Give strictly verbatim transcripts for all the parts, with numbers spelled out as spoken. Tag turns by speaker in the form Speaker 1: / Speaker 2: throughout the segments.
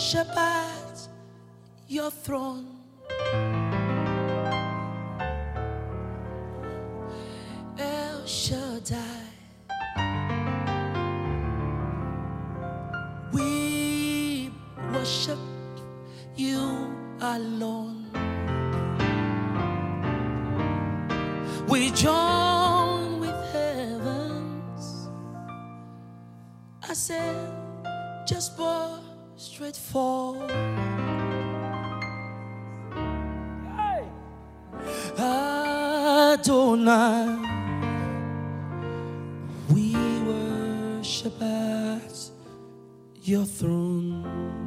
Speaker 1: worship at your throne. El Shaddai, we worship you alone. We join with heavens. I said, just pour straight forward. Hey. Adonai, we worship at your throne.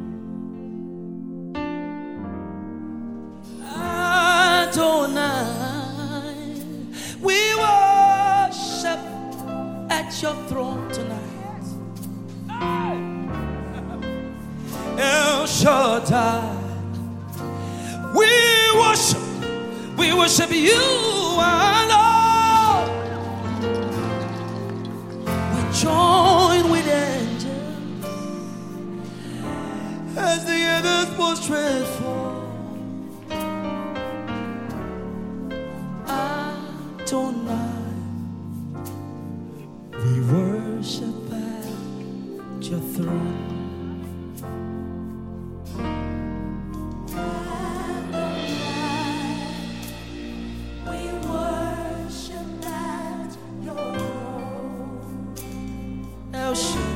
Speaker 1: Adonai, we worship at your throne tonight. El Shaddai, we worship, we worship you alone. We join with angels as the others prostrate for Adonai. We worship at your throne. Oh,